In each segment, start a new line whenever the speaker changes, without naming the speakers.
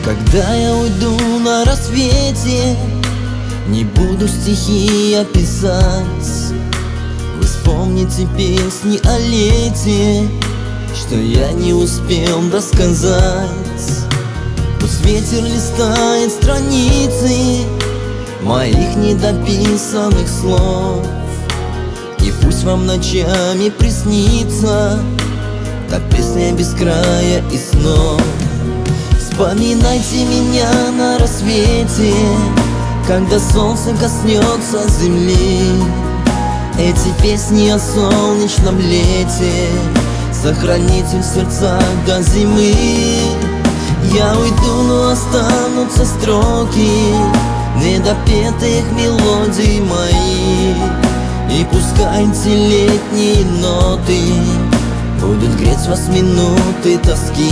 Когда я уйду на рассвете, не буду стихи описать. Вы вспомните песни о лете, что я не успел рассказать. Пусть ветер листает страницы моих недописанных слов, и пусть вам ночами приснится та песня без края и снов. Вспоминайте меня на рассвете, когда солнце коснется земли. Эти песни о солнечном лете сохраните в сердцах до зимы. Я уйду, но останутся строки недопетых мелодий моих, и пускай эти летние ноты будут греть вас минуты тоски.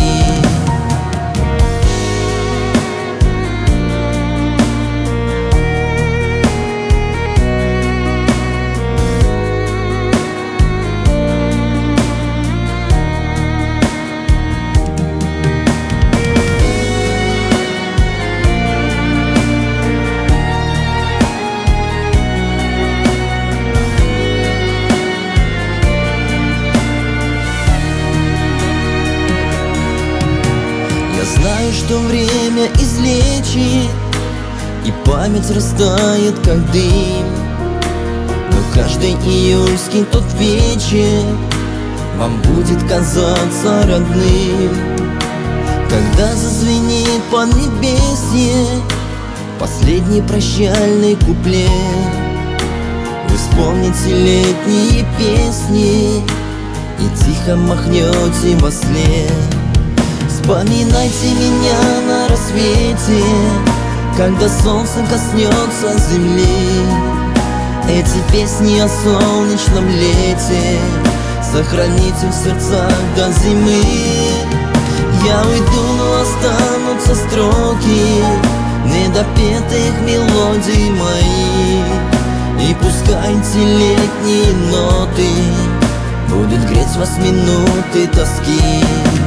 Знаю, что время излечит, и память растает, как дым. Но каждый июльский тот вечер вам будет казаться родным. Когда зазвенит поднебесье последний прощальный куплет, вы вспомните летние песни и тихо махнете во след. Вспоминайте меня на рассвете, когда солнце коснется земли. Эти песни о солнечном лете сохраните в сердцах до зимы. Я уйду, но останутся строки недопетых мелодий моих, и пускай эти летние ноты будут греть вас минуты тоски.